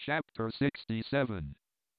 Chapter 67.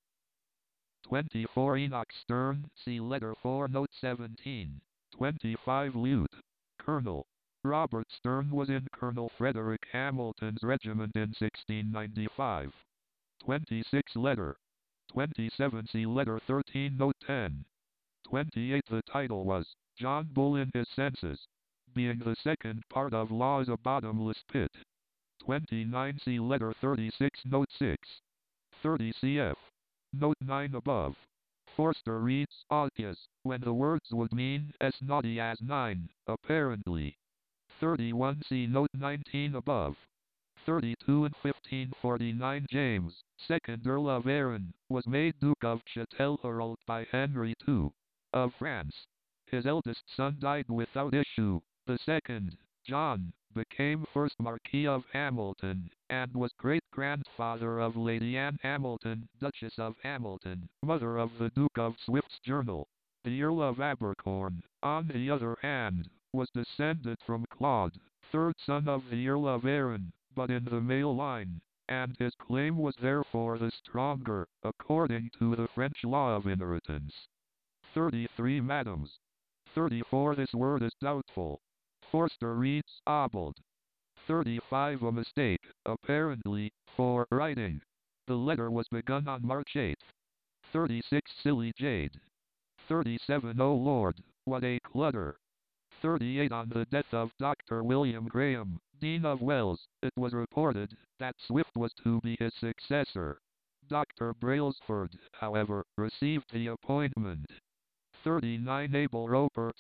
24 Enoch Stern, see Letter 4 Note 17. 25 Lute. Colonel. Robert Stern was in Colonel Frederick Hamilton's regiment in 1695. 26 Letter. 27 see Letter 13 Note 10. 28 The title was, John Bull in His Senses, being the second part of Law is a Bottomless Pit. 29 see Letter 36 Note 6. 30 cf. Note 9 above. Forster reads obvious, when the words would mean as naughty as 9, apparently. 31 see Note 19 above. 32 in 1549 James, 2nd Earl of Arran, was made Duke of Châtelherault by Henry II of France. His eldest son died without issue. The second, John, became first Marquis of Hamilton, and was great-grandfather of Lady Anne Hamilton, Duchess of Hamilton, mother of the Duke of Swift's Journal. The Earl of Abercorn, on the other hand, was descended from Claude, third son of the Earl of Arran, but in the male line, and his claim was therefore the stronger, according to the French law of inheritance. 33 Madams. 34 This word is doubtful. Forster reads obbled. 35 A mistake, apparently, for writing. The letter was begun on March 8. 36 Silly Jade. 37 Oh Lord, what a clutter. 38 On the death of Dr. William Graham, Dean of Wells, it was reported that Swift was to be his successor. Dr. Brailsford, however, received the appointment. 39 Abel Roper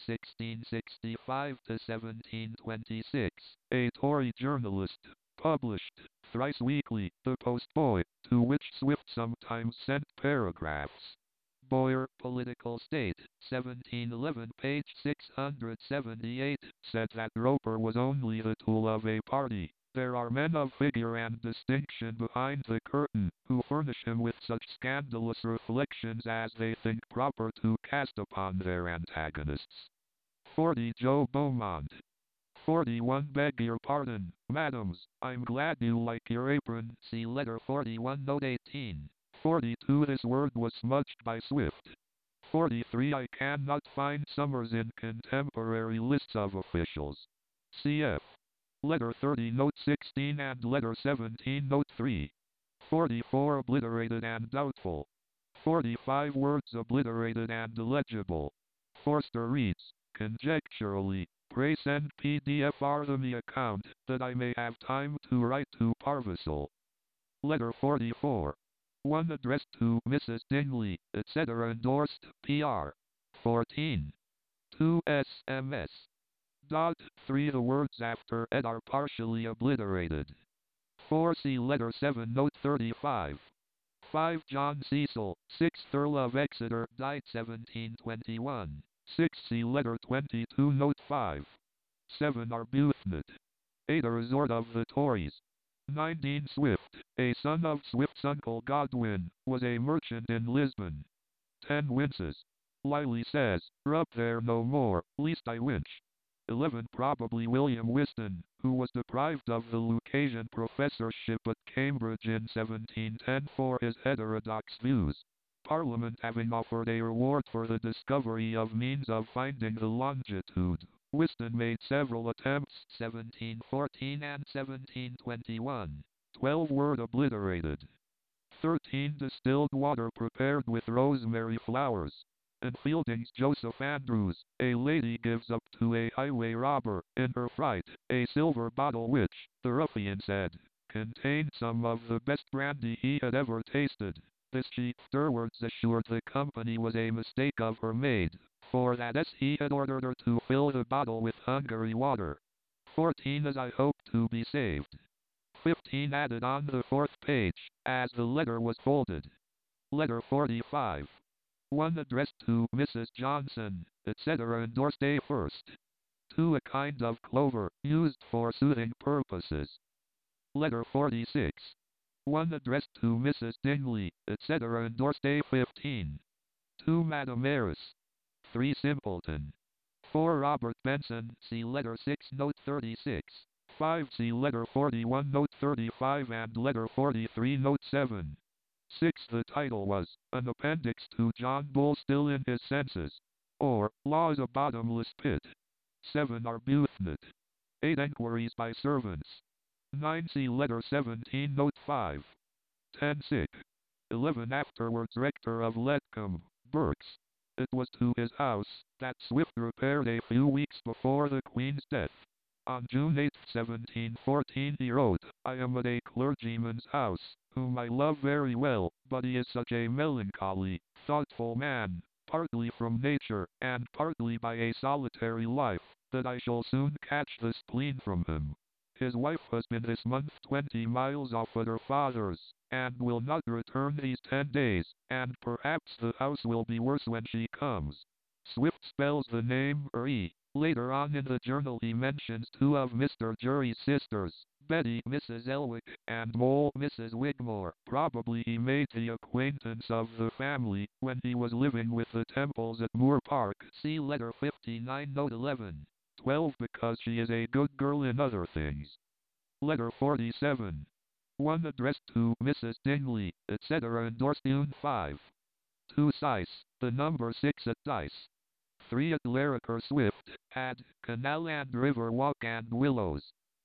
1665–1726, a Tory journalist, published, thrice weekly, The Post Boy, to which Swift sometimes sent paragraphs. Boyer, Political State, 1711 page 678, said that Roper was only the tool of a party. There are men of figure and distinction behind the curtain, who furnish him with such scandalous reflections as they think proper to cast upon their antagonists. 40 Joe Beaumont. 41 Beg your pardon, madams, I'm glad you like your apron, see Letter 41 Note 18. 42 This word was smudged by Swift. 43 I cannot find Summers in contemporary lists of officials. Cf. Letter 30 Note 16 and Letter 17 Note 3. 44 Obliterated and doubtful. 45 Words obliterated and illegible. Forster reads, conjecturally, pray send PDF the account, that I may have time to write to Parvisal. Letter 44. One addressed to Mrs. Dingley, etc. endorsed, Pr. 14. 2 SMS. 3 The words after ed are partially obliterated. 4 see Letter 7 Note 35. 5 John Cecil, 6th Earl of Exeter, died 1721. 6 see Letter 22 Note 5. 7 Arbuthnot. 8 A resort of the Tories. 19 Swift, a son of Swift's uncle Godwin, was a merchant in Lisbon. 10 Winces. Lily says, rub there no more, least I winch. 11 Probably William Whiston, who was deprived of the Lucasian professorship at Cambridge in 1710 for his heterodox views. Parliament having offered a reward for the discovery of means of finding the longitude, Whiston made several attempts 1714 and 1721. 12 Word obliterated. 13 Distilled water prepared with rosemary flowers. And Fielding's Joseph Andrews, a lady gives up to a highway robber, in her fright, a silver bottle which, the ruffian said, contained some of the best brandy he had ever tasted. This she afterwards assured the company was a mistake of her maid, for that as he had ordered her to fill the bottle with Hungary water. 14 As I hope to be saved. 15 Added on the 4th page, as the letter was folded. Letter 45. 1 addressed to Mrs. Johnson, etc. endorsed a first. 2 A kind of clover, used for soothing purposes. Letter 46. 1 addressed to Mrs. Dingley, etc. endorsed a 15. 2 Madam Heiress. 3 Simpleton. 4 Robert Benson, see Letter 6 Note 36. 5. See letter 41 note 35 and letter 43 note 7. 6. The title was An Appendix to John Bull Still in His Senses, or Law is a Bottomless Pit. 7. Arbuthnot. 8. Enquiries by Servants. 9. See letter 17 note 5. 10. Sick. 11. Afterwards rector of Letcombe, Berks. It was to his house that Swift repaired a few weeks before the Queen's death. On June 8, 1714 he wrote, I am at a clergyman's house, whom I love very well, but he is such a melancholy, thoughtful man, partly from nature, and partly by a solitary life, that I shall soon catch the spleen from him. His wife has been this month 20 miles off at her father's, and will not return these 10 days, and perhaps the house will be worse when she comes. Swift spells the name E. Later on in the journal he mentions two of Mr. Jury's sisters, Betty Mrs. Elwick and Mole Mrs. Wigmore. Probably he made the acquaintance of the family when he was living with the Temples at Moor Park. See letter 59 note 11. 12. Because she is a good girl in other things. Letter 47. 1. Addressed to Mrs. Dingley, etc. Endorsed June 5. 2. Sice, the number 6 at Dice. 3. At Lariker Swift, had Canal and River Walk and Willows.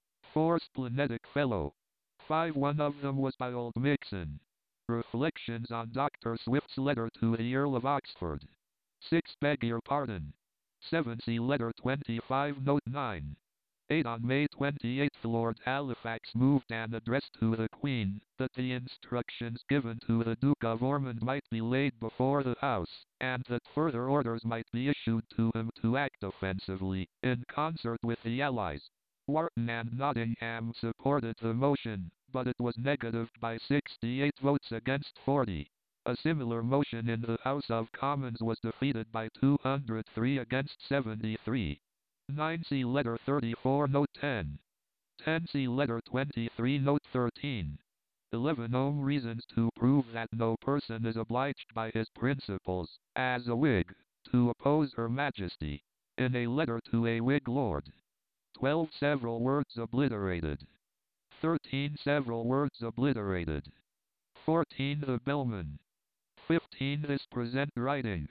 4. Splenetic Fellow. 5. One of them was by Old Mixon. Reflections on Dr. Swift's letter to the Earl of Oxford. 6. Beg your pardon. 7. See letter 25 note 9. 8. On May 28 Lord Halifax moved an address to the Queen, that the instructions given to the Duke of Ormond might be laid before the House, and that further orders might be issued to him to act offensively, in concert with the Allies. Wharton and Nottingham supported the motion, but it was negatived by 68 votes against 40. A similar motion in the House of Commons was defeated by 203 against 73. 9. See letter 34 note 10. 10. See letter 23 note 13. 11. Own reasons to prove that no person is obliged by his principles, as a Whig, to oppose Her Majesty, in a letter to a Whig lord. 12. Several words obliterated. 13. Several words obliterated. 14. The Bellman. 15. This present writing.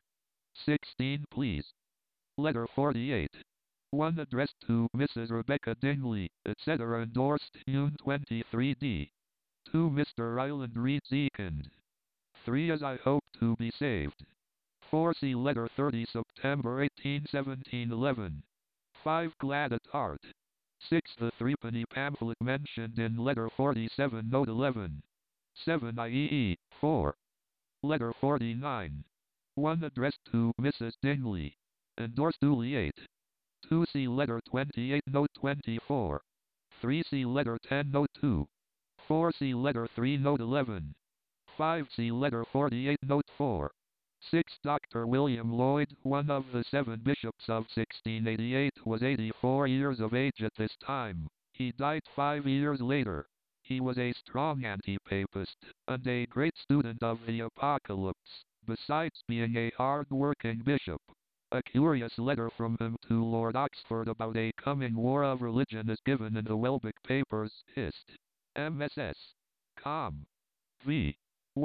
16. Please. Letter 48. 1. Addressed to Mrs. Rebecca Dingley, etc. Endorsed June 23d. 2. Mr. Ryland Reed Zekind. 3. As I hope to be saved. 4. See letter 30 September 18, 1711. 5. Glad at heart. 6. The threepenny pamphlet mentioned in letter 47 note 11. 7. IEE. 4. Letter 49. 1. Addressed to Mrs. Dingley. Endorsed duly 8. 2. See letter 28 note 24. 3. See letter 10 note 2. 4. See letter 3 note 11. 5. See letter 48 note 4. 6. Dr. William Lloyd, one of the 7 bishops of 1688, was 84 years of age at this time. He died 5 years later. He was a strong anti-papist, and a great student of the Apocalypse, besides being a hard-working bishop. A curious letter from him to Lord Oxford about a coming war of religion is given in the Welbeck Papers, Hist. MSS. Com. v.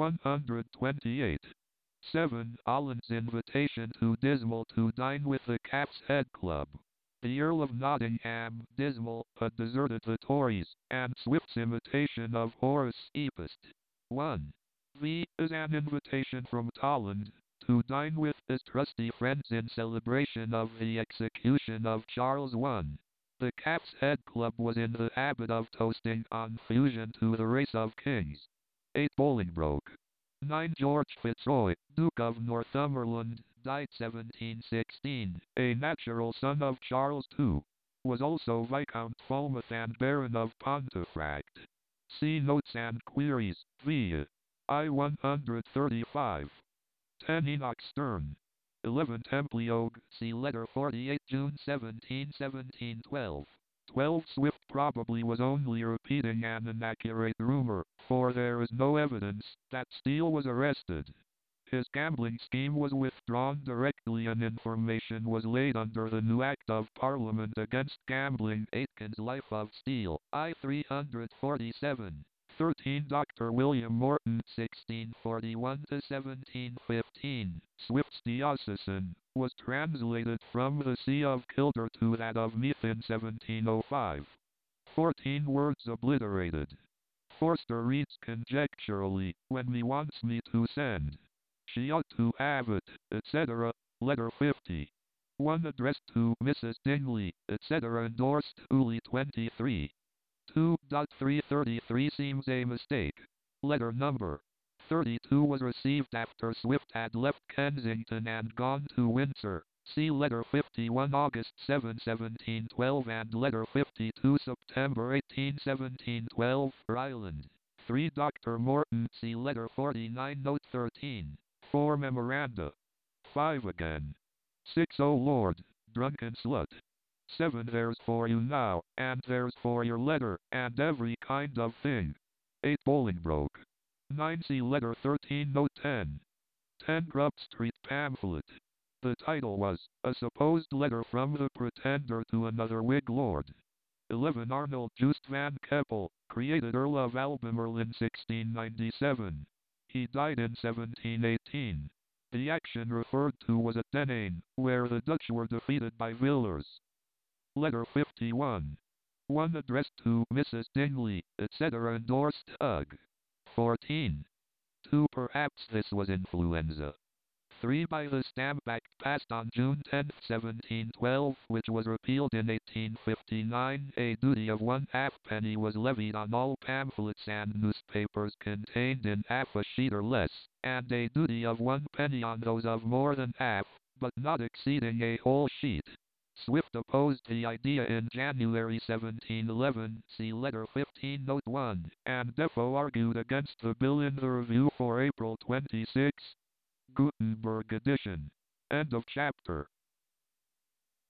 128. 7. Holland's invitation to Dismal to dine with the Calf's Head Club. The Earl of Nottingham, Dismal, had deserted the Tories, and Swift's imitation of Horace Epist. 1. V. is an invitation from Holland to dine with his trusty friends in celebration of the execution of Charles I. The Calf's Head Club was in the habit of toasting on fusion to the race of kings. 8. Bolingbroke. 9. George Fitzroy, Duke of Northumberland, died 1716, a natural son of Charles II. Was also Viscount Falmouth and Baron of Pontefract. See notes and queries, v. I-135. 10. Enoch Stern. 11. Templiogue, see letter 48 June 17, 1712. 12. Swift probably was only repeating an inaccurate rumor, for there is no evidence that Steele was arrested. His gambling scheme was withdrawn directly and information was laid under the new Act of Parliament against Gambling, Aitken's Life of Steel, I 347. 13. Dr. William Morton, 1641 to 1715, Swift's Diocesan, was translated from the See of Kildare to that of Meath in 1705. 14. Words obliterated. Forster reads conjecturally, when me wants me to send. She ought to have it, etc. Letter 50. 1. Addressed to Mrs. Dingley, etc. Endorsed Uli 23. 2.333 seems a mistake. Letter number 32 was received after Swift had left Kensington and gone to Windsor. See letter 51 August 7, 1712 and letter 52 September 18, 1712, Ryland. 3. Dr. Morton, see letter 49 note 13. 4. Memoranda. 5 again. 6. Oh Lord, drunken slut. 7. There's for you now, and there's for your letter, and every kind of thing. 8. Bolingbroke. 9. See letter 13 note 10. 10. Grub Street pamphlet. The title was, A Supposed Letter from the Pretender to Another Whig Lord. 11. Arnold Just van Keppel, created Earl of Albemarle in 1697. He died in 1718. The action referred to was at Denane, where the Dutch were defeated by Villers. Letter 51. 1. Addressed to Mrs. Dingley, etc. Endorsed Ugg. 14. 2. Perhaps this was influenza. 3. By the Stamp Act passed on June 10, 1712, which was repealed in 1859, a duty of 1 halfpenny was levied on all pamphlets and newspapers contained in half a sheet or less, and a duty of 1 penny on those of more than half, but not exceeding a whole sheet. Swift opposed the idea in January 1711, see letter 15 note 1, and Defoe argued against the bill in the Review for April 26. Gutenberg edition. End of chapter.